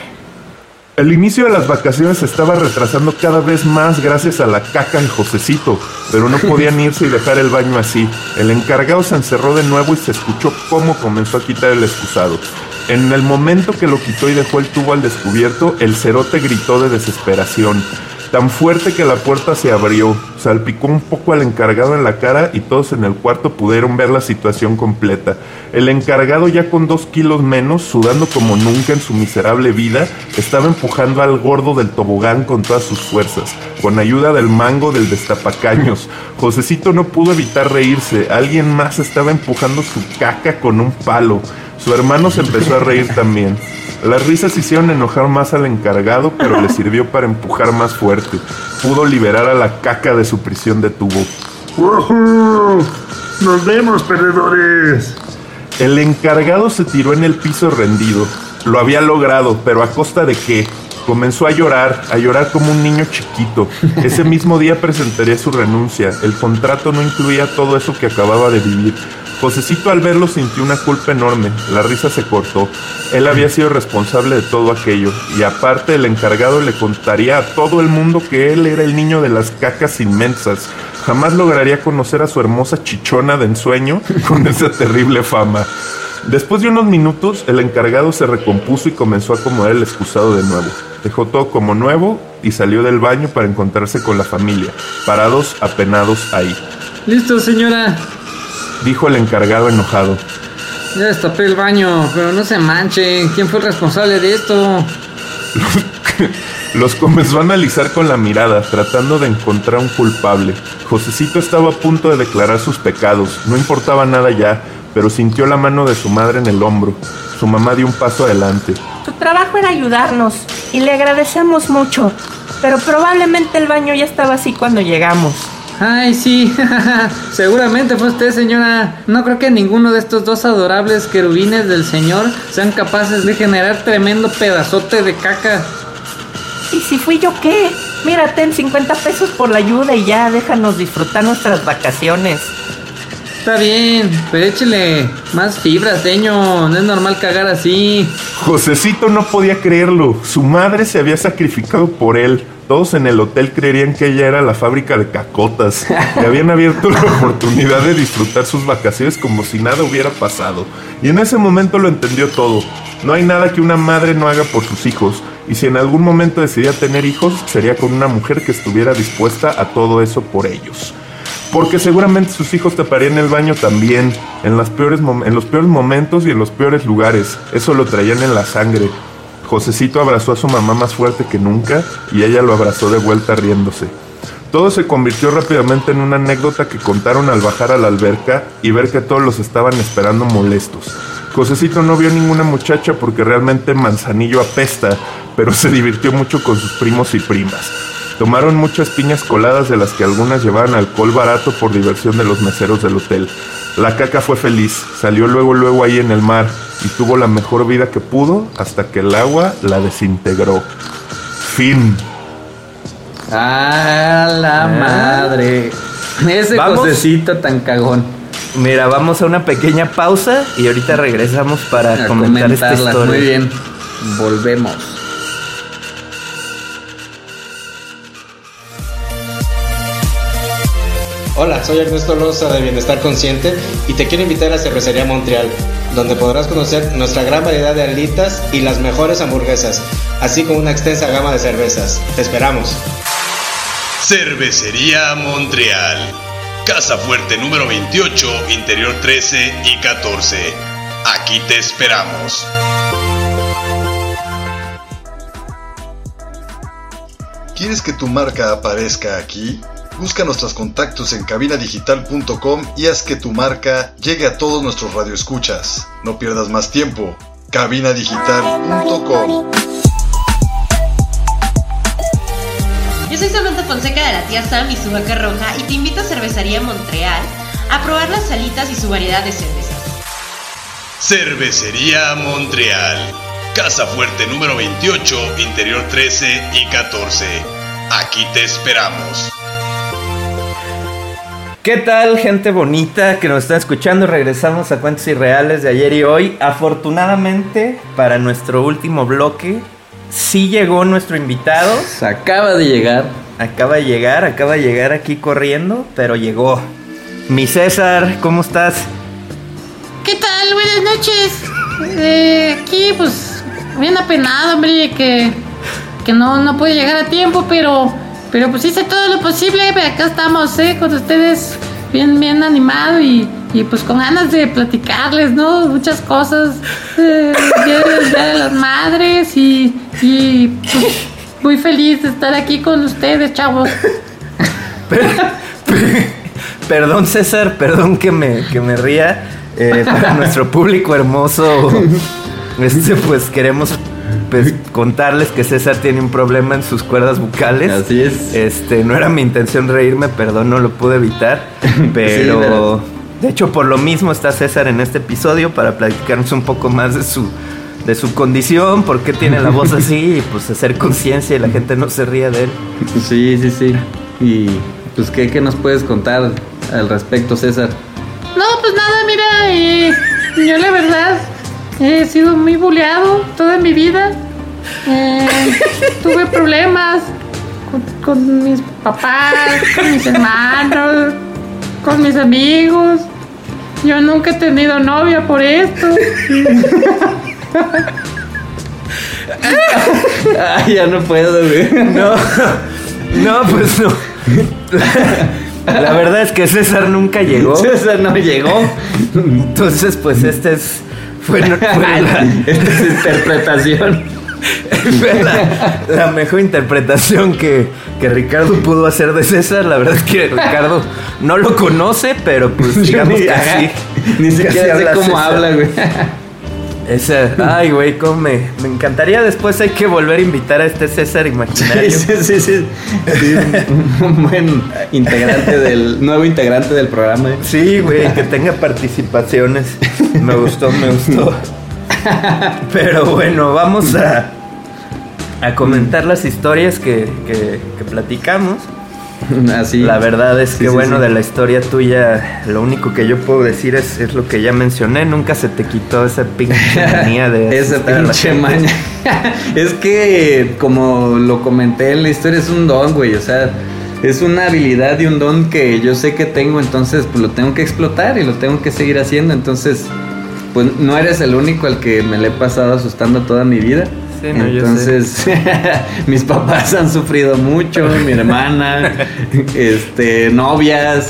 El inicio de las vacaciones se estaba retrasando cada vez más gracias a la caca de Josecito, pero no podían irse y dejar el baño así. El encargado se encerró de nuevo y se escuchó cómo comenzó a quitar el excusado. En el momento que lo quitó y dejó el tubo al descubierto, el cerote gritó de desesperación. Tan fuerte que la puerta se abrió, salpicó un poco al encargado en la cara y todos en el cuarto pudieron ver la situación completa. El encargado, ya con 2 kilos menos, sudando como nunca en su miserable vida, estaba empujando al gordo del tobogán con todas sus fuerzas, con ayuda del mango del destapacaños. Josecito no pudo evitar reírse. Alguien más estaba empujando su caca con un palo. Su hermano se empezó a reír también. Las risas hicieron enojar más al encargado, pero le sirvió para empujar más fuerte. Pudo liberar a la caca de su prisión de tubo. ¡Woohoo! ¡Nos vemos, perdedores! El encargado se tiró en el piso rendido. Lo había logrado, pero ¿a costa de qué? Comenzó a llorar como un niño chiquito. Ese mismo día presentaría su renuncia. El contrato no incluía todo eso que acababa de vivir. Josecito al verlo sintió una culpa enorme. La risa se cortó. Él había sido responsable de todo aquello. Y aparte, el encargado le contaría a todo el mundo que él era el niño de las cacas inmensas. Jamás lograría conocer a su hermosa chichona de ensueño con esa terrible fama. Después de unos minutos, el encargado se recompuso y comenzó a acomodar el excusado de nuevo. Dejó todo como nuevo y salió del baño para encontrarse con la familia, parados, apenados ahí. ¡Listo, señora!, dijo el encargado enojado. Ya destapé el baño, pero no se manche. ¿Quién fue el responsable de esto? Los comenzó a analizar con la mirada, tratando de encontrar un culpable. Josecito estaba a punto de declarar sus pecados. No importaba nada ya, pero sintió la mano de su madre en el hombro. Su mamá dio un paso adelante. Tu trabajo era ayudarnos y le agradecemos mucho, pero probablemente el baño ya estaba así cuando llegamos. Ay, sí, seguramente fue usted, señora. No creo que ninguno de estos 2 adorables querubines del Señor sean capaces de generar tremendo pedazote de caca. ¿Y si fui yo qué? Mira, ten 50 pesos por la ayuda y ya, déjanos disfrutar nuestras vacaciones. Está bien, pero échele más fibra, señor. No es normal cagar así. Josecito no podía creerlo. Su madre se había sacrificado por él. Todos en el hotel creerían que ella era la fábrica de cacotas. Le habían abierto la oportunidad de disfrutar sus vacaciones como si nada hubiera pasado. Y en ese momento lo entendió todo. No hay nada que una madre no haga por sus hijos. Y si en algún momento decidía tener hijos, sería con una mujer que estuviera dispuesta a todo eso por ellos. Porque seguramente sus hijos taparían el baño también, en los peores momentos y en los peores lugares. Eso lo traían en la sangre. Josecito abrazó a su mamá más fuerte que nunca y ella lo abrazó de vuelta riéndose. Todo se convirtió rápidamente en una anécdota que contaron al bajar a la alberca y ver que todos los estaban esperando molestos. Josecito no vio ninguna muchacha porque realmente Manzanillo apesta, pero se divirtió mucho con sus primos y primas. Tomaron muchas piñas coladas, de las que algunas llevaban alcohol barato por diversión de los meseros del hotel. La caca fue feliz, salió luego ahí en el mar y tuvo la mejor vida que pudo hasta que el agua la desintegró. Fin. ¡A la madre! Ese Josecito tan cagón. Mira, vamos a una pequeña pausa y ahorita regresamos para comentar esta historia. Muy bien, volvemos. Hola, soy Ernesto Loza de Bienestar Consciente y te quiero invitar a Cervecería Montreal, donde podrás conocer nuestra gran variedad de alitas y las mejores hamburguesas, así como una extensa gama de cervezas. Te esperamos. Cervecería Montreal, Casa Fuerte número 28, Interior 13 y 14. Aquí te esperamos. ¿Quieres que tu marca aparezca aquí? Busca nuestros contactos en cabinadigital.com y haz que tu marca llegue a todos nuestros radioescuchas. No pierdas más tiempo. cabinadigital.com. Yo soy Samantha Fonseca de la tía Sam y su vaca roja y te invito a Cervecería Montreal a probar las salitas y su variedad de cervezas. Cervecería Montreal, Casa Fuerte número 28, interior 13 y 14. Aquí te esperamos. ¿Qué tal, gente bonita que nos está escuchando? Regresamos a Cuentos Irreales de ayer y hoy. Afortunadamente, para nuestro último bloque, sí llegó nuestro invitado. Acaba de llegar aquí corriendo, pero llegó. Mi César, ¿cómo estás? ¿Qué tal? Buenas noches. Aquí, pues, bien apenado, hombre, que no pude llegar a tiempo, pero pues hice todo lo posible. Acá estamos, con ustedes, bien animado y pues con ganas de platicarles, ¿no? Muchas cosas. Día de las Madres y pues, muy feliz de estar aquí con ustedes, chavos. Perdón, César, perdón que me ría. Para nuestro público hermoso, pues queremos contarles que César tiene un problema en sus cuerdas bucales. Así es. No era mi intención reírme, perdón, no lo pude evitar. Pero sí, de hecho, por lo mismo está César en este episodio para platicarnos un poco más de su condición, por qué tiene la voz así, y pues hacer conciencia y la gente no se ría de él. Sí. Y pues, ¿qué nos puedes contar al respecto, César? No, pues nada, mira, yo la verdad he sido muy buleado toda mi vida. Tuve problemas con mis papás, con mis hermanos, con mis amigos. Yo nunca he tenido novia por esto. Ya no puedo, güey. No, pues no. La verdad es que César nunca llegó. César no llegó. Entonces, pues fue interpretación. Fue la mejor interpretación que Ricardo pudo hacer de César. La verdad es que Ricardo no lo conoce, pero pues digamos que así. Ni siquiera sé cómo habla, güey. Ay, güey, cómo me encantaría. Después hay que volver a invitar a este César imaginario. Sí. Un buen nuevo integrante del programa. Sí, güey, que tenga participaciones. Me gustó. Pero bueno, vamos a comentar las historias que platicamos. Así. La verdad es que sí. De la historia tuya, lo único que yo puedo decir es lo que ya mencioné. Nunca se te quitó esa pinche manía de esa pinche maña. Es que, como lo comenté en la historia, es un don, güey. O sea, es una habilidad y un don que yo sé que tengo. Entonces, pues lo tengo que explotar y lo tengo que seguir haciendo. Entonces, pues no eres el único al que me le he pasado asustando toda mi vida. Sí, no, entonces mis papás han sufrido mucho, mi hermana, novias,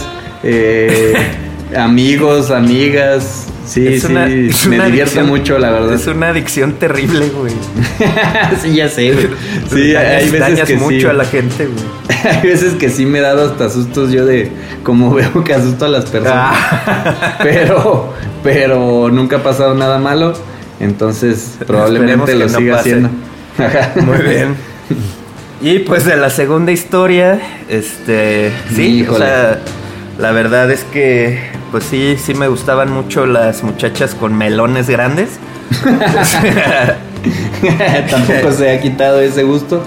amigos, amigas. Sí, me divierto mucho, la verdad. Es una adicción terrible, güey. Sí, ya sé, güey. Sí, hay veces que mucho sí, a la gente, güey. Hay veces que sí me he dado hasta sustos yo de cómo veo que asusto a las personas. Pero nunca ha pasado nada malo. Entonces probablemente lo siga haciendo. Muy bien. Y pues de la segunda historia, sí, o sea, la verdad es que pues sí me gustaban mucho las muchachas con melones grandes. Tampoco se ha quitado ese gusto.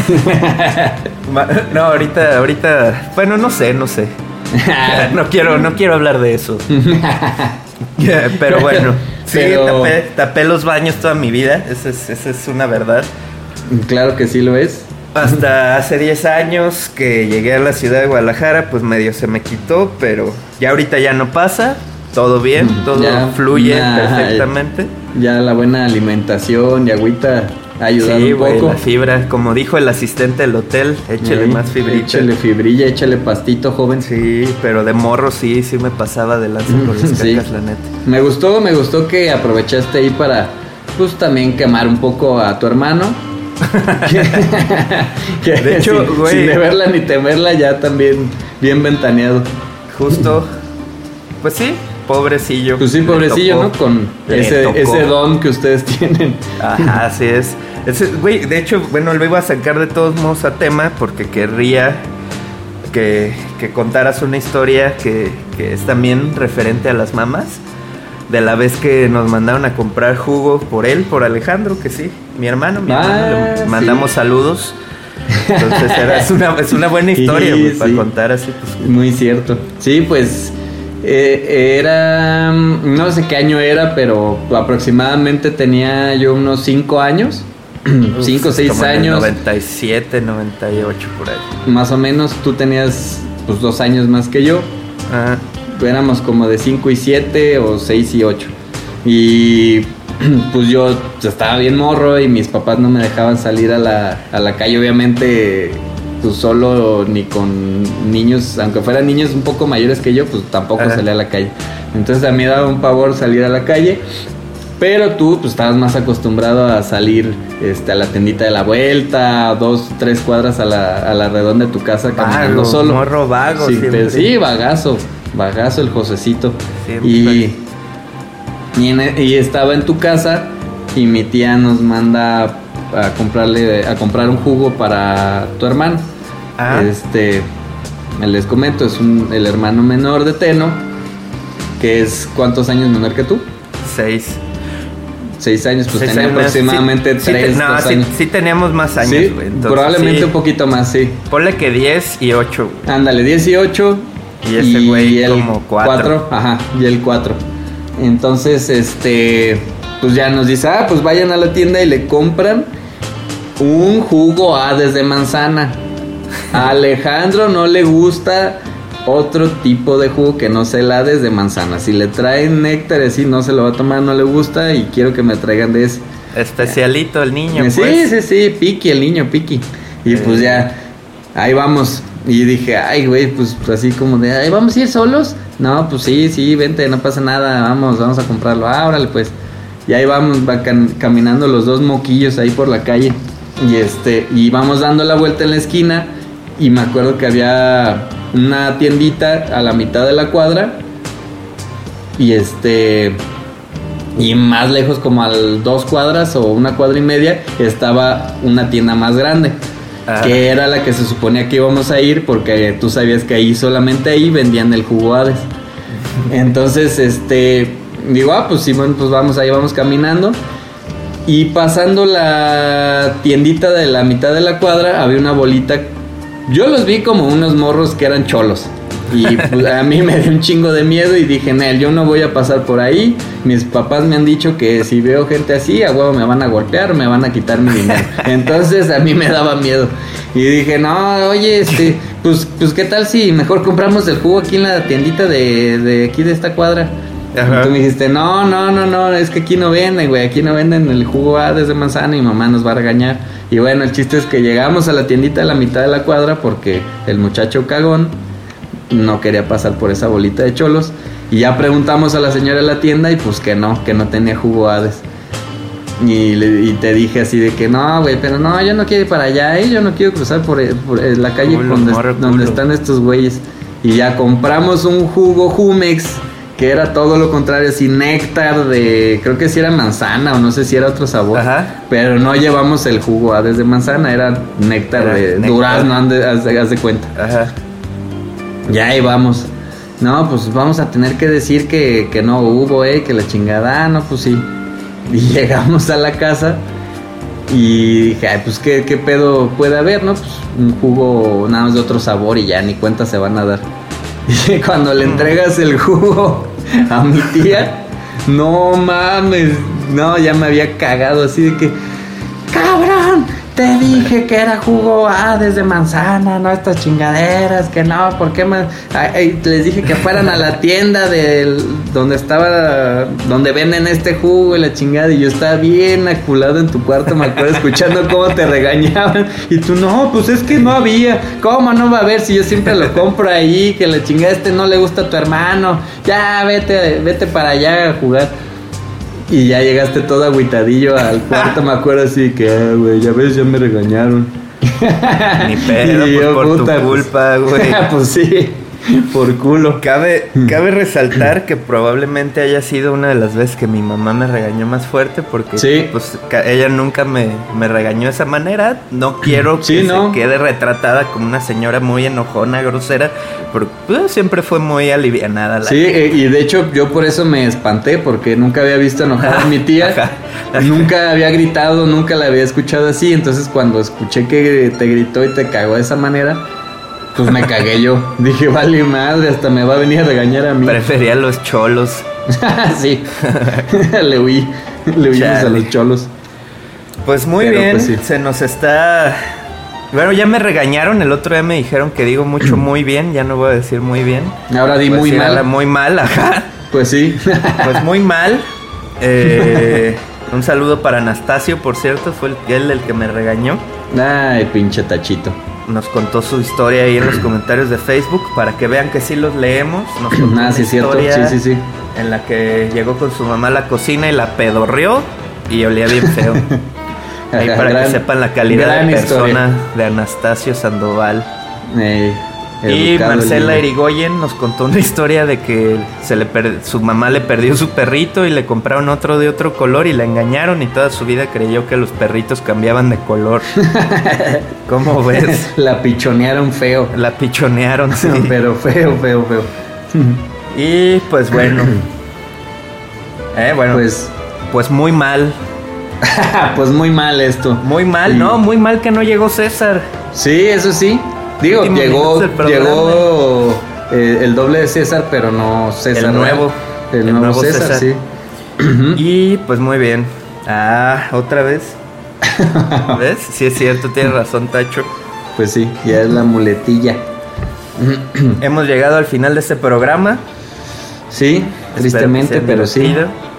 No, ahorita, bueno, no sé. No quiero hablar de eso. Pero bueno, sí, tapé los baños toda mi vida, esa es una verdad. Claro que sí lo es. Hasta hace 10 años que llegué a la ciudad de Guadalajara, pues medio se me quitó, pero ya ahorita ya no pasa, todo bien, todo ya fluye perfectamente. Ya la buena alimentación y agüita ha ayudado un poco. Sí, la fibra, como dijo el asistente del hotel, échale más fibrita. Échale fibrilla, échale pastito, joven. Sí, pero de morro sí me pasaba de lanza con las cacas, la neta. Me gustó que aprovechaste ahí para, pues, también quemar un poco a tu hermano. De hecho, güey, sin deberla ni temerla, ya también bien ventaneado. Justo, pues sí, pobrecillo. Pues sí, pobrecillo, ¿no? Con ese don que ustedes tienen. Ajá, así es. Güey, de hecho, bueno, lo iba a sacar de todos modos a tema porque querría que contaras una historia que es también referente a las mamás. De la vez que nos mandaron a comprar jugo por Alejandro, que sí, mi hermano, le mandamos saludos. Entonces es una buena historia, sí, para contar así. Pues. Muy cierto. Sí, pues era, no sé qué año era, pero aproximadamente tenía yo unos 5 años. 5 o 6 años. 97, 98 por ahí. Más o menos, tú tenías pues 2 años más que yo. Éramos como de 5 y 7 o 6 y 8. Y pues yo estaba bien morro y mis papás no me dejaban salir a la calle, obviamente, pues solo, ni con niños, aunque fueran niños un poco mayores que yo, pues tampoco salía a la calle. Entonces a mí me daba un pavor salir a la calle. Pero tú pues estabas más acostumbrado a salir a la tiendita de la vuelta, 2, 3 cuadras a la redonda de tu casa, caminando solo. Morro vago, sí, vagazo el Josecito. Y estaba en tu casa y mi tía nos manda a comprar un jugo para tu hermano. Les comento, es el hermano menor de Teno, que es ¿cuántos años menor que tú? 6 años, pues tenía aproximadamente 3 años. Sí teníamos más años, ¿sí? Güey. Entonces, probablemente un poquito más, sí. Ponle que 10 y 8. Ándale, 10 y 8. Y ese güey como 4. Ajá, y el 4. Entonces, pues ya nos dice, pues vayan a la tienda y le compran un jugo Hades de manzana. A Alejandro no le gusta otro tipo de jugo que no sea el Hades de manzana. Si le traen néctar así, no se lo va a tomar, no le gusta, y quiero que me traigan de ese. Especialito el niño, sí, pues. Sí, piqui, el niño, piqui. Y pues ya, ahí vamos. Y dije, ay, güey, pues así como de, ay, ¿vamos a ir solos? No, pues sí, vente, no pasa nada, vamos a comprarlo. Órale, pues. Y ahí vamos, caminando los dos moquillos ahí por la calle. Y vamos dando la vuelta en la esquina. Y me acuerdo que había una tiendita a la mitad de la cuadra. Y más lejos, como a 2 cuadras o 1 cuadra y media, estaba una tienda más grande. Que era la que se suponía que íbamos a ir, porque tú sabías que solamente ahí vendían el jugo Hades. Entonces, digo, pues sí, bueno, pues vamos, ahí vamos caminando. Y pasando la tiendita de la mitad de la cuadra, había una bolita. Yo los vi como unos morros que eran cholos. Y pues, a mí me dio un chingo de miedo y dije, Nel, yo no voy a pasar por ahí. Mis papás me han dicho que si veo gente así, a huevo me van a golpear, me van a quitar mi dinero. Entonces a mí me daba miedo. Y dije, no, oye, pues ¿qué tal si mejor compramos el jugo aquí en la tiendita de aquí de esta cuadra? Ajá. Y tú me dijiste, no, es que aquí no venden, güey, aquí no venden el jugo Hades de manzana y mamá nos va a regañar. Y bueno, el chiste es que llegamos a la tiendita a la mitad de la cuadra porque el muchacho cagón no quería pasar por esa bolita de cholos. Y ya preguntamos a la señora de la tienda y pues que no tenía jugo Hades. Y te dije así de que no, güey, pero no, yo no quiero ir para allá, yo no quiero cruzar por la calle donde están estos güeyes. Y ya compramos un jugo Jumex, que era todo lo contrario, así néctar de, creo que sí era manzana o no sé si era otro sabor. Ajá. Pero no llevamos el jugo Hades de manzana, era néctar de durazno, haz de cuenta. Ajá. Ya ahí vamos. No, pues vamos a tener que decir que no hubo, que la chingada, no, pues sí. Y llegamos a la casa y dije, ay, pues ¿qué pedo puede haber, no? Pues un jugo nada más de otro sabor y ya ni cuenta se van a dar. Y cuando le entregas el jugo a mi tía, no mames, no, ya me había cagado así de que, ¡cabrón! Te dije que era jugo Hades de manzana, no estas chingaderas, que no, ¿por qué más? Les dije que fueran a la tienda donde venden este jugo y la chingada, y yo estaba bien aculado en tu cuarto, me acuerdo, escuchando cómo te regañaban, y tú, no, pues es que no había, ¿cómo no va a haber si yo siempre lo compro ahí, que la chingada no le gusta a tu hermano, ya vete para allá a jugar? Y ya llegaste todo agüitadillo al cuarto, me acuerdo así que, güey, ya ves, ya me regañaron. Ni pedo, pues por tu culpa, güey. Pues sí. Por culo. Cabe resaltar que probablemente haya sido una de las veces que mi mamá me regañó más fuerte, porque pues ella nunca me regañó de esa manera. No quiero que se quede retratada como una señora muy enojona, grosera, pero pues, siempre fue muy alivianada. Y de hecho yo por eso me espanté, porque nunca había visto enojada a mi tía. Nunca había gritado, nunca la había escuchado así. Entonces cuando escuché que te gritó y te cagó de esa manera, pues me cagué yo. Dije, vale madre, hasta me va a venir a regañar a mí. Prefería a los cholos. Sí. Le huimos a los cholos. Pues muy bien, pues sí. Se nos está... Bueno, ya me regañaron. El otro día me dijeron que digo mucho muy bien. Ya no voy a decir muy bien. Ahora di muy mal. Muy mal, ajá. Pues sí. Pues muy mal. Un saludo para Anastasio, por cierto. Fue él el que me regañó. Ay, pinche tachito. Nos contó su historia ahí en los comentarios de Facebook para que vean que sí los leemos. Nos contó una historia sí. En la que llegó con su mamá a la cocina y la pedorreó y olía bien feo. Ahí para que sepan la calidad de persona historia de Anastasio Sandoval. Y Marcela Irigoyen nos contó una historia de que su mamá le perdió su perrito y le compraron otro de otro color y la engañaron, y toda su vida creyó que los perritos cambiaban de color. ¿Cómo ves? La pichonearon feo. La pichonearon, sí. Pero feo. Y pues bueno. Pues muy mal. Pues muy mal esto. Muy mal, ¿no? Muy mal que no llegó César. Sí, eso sí. Digo, llegó el doble de César, pero no César. El nuevo César, sí. Y pues muy bien. Otra vez. ¿Ves? Sí es cierto, tienes razón, Tacho. Pues sí, ya es la muletilla. Hemos llegado al final de este programa. Sí, tristemente, pero sí.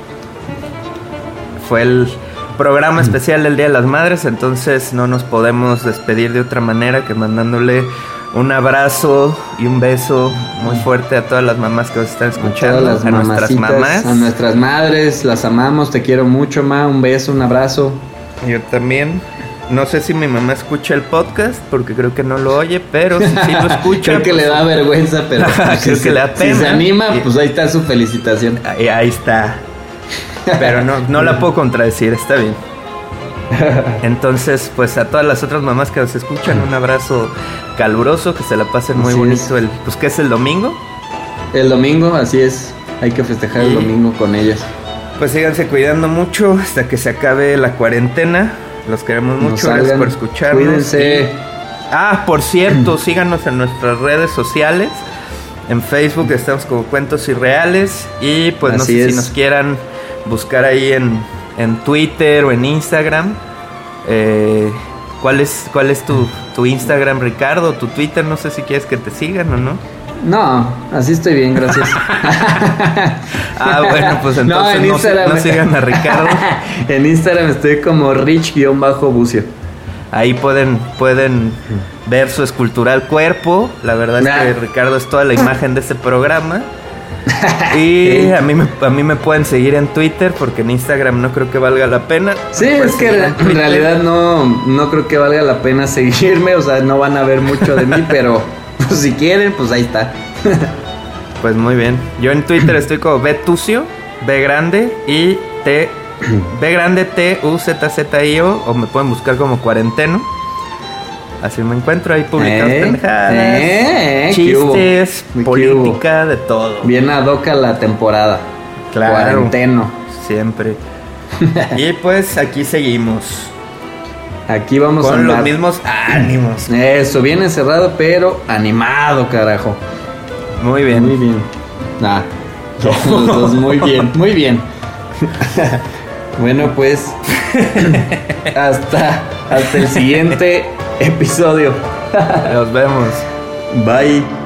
Fue el programa especial del Día de las Madres, entonces no nos podemos despedir de otra manera que mandándole un abrazo y un beso muy fuerte a todas las mamás que nos están escuchando, a nuestras mamás, a nuestras madres, las amamos, te quiero mucho, ma, un beso, un abrazo. Yo también. No sé si mi mamá escucha el podcast, porque creo que no lo oye, pero si sí lo escucha... Creo que le da vergüenza, pero creo que le da pena. Si se anima, pues ahí está su felicitación. Ahí está. Pero no la puedo contradecir, está bien. Entonces, pues a todas las otras mamás que nos escuchan, un abrazo caluroso, que se la pasen muy bonito. Pues, ¿qué es el domingo? El domingo, así es. Hay que festejar el domingo con ellas. Pues síganse cuidando mucho hasta que se acabe la cuarentena. Los queremos mucho, gracias por escucharnos. Cuídense. Por cierto, síganos en nuestras redes sociales. En Facebook estamos como Cuentos Irreales. Y pues no sé si nos quieran buscar ahí en Twitter o en Instagram. ¿Cuál es tu Instagram, Ricardo? ¿Tu Twitter? No sé si quieres que te sigan o no. No, así estoy bien, gracias. Bueno, pues entonces no sigan a Ricardo. En Instagram estoy como rich_bucio. Ahí pueden ver su escultural cuerpo. La verdad es que Ricardo es toda la imagen de este programa. Y a mí me pueden seguir en Twitter, porque en Instagram no creo que valga la pena. Sí, es que en realidad no creo que valga la pena seguirme. O sea, no van a ver mucho de mí, pero pues si quieren, pues ahí está. Pues muy bien. Yo en Twitter estoy como Betucio, B grande y B grande TUZZIO, o me pueden buscar como Cuarenteno. Así me encuentro, ahí publicando pendejadas, chistes, política, de todo. Bien ad hoc a la temporada. Claro. Cuarenteno. Siempre. Y pues aquí seguimos. Aquí vamos con los mismos ánimos. Eso, bien encerrado, pero animado, carajo. Muy bien. Muy bien. Los dos muy bien, muy bien. Bueno, pues hasta el siguiente episodio. Nos vemos. Bye.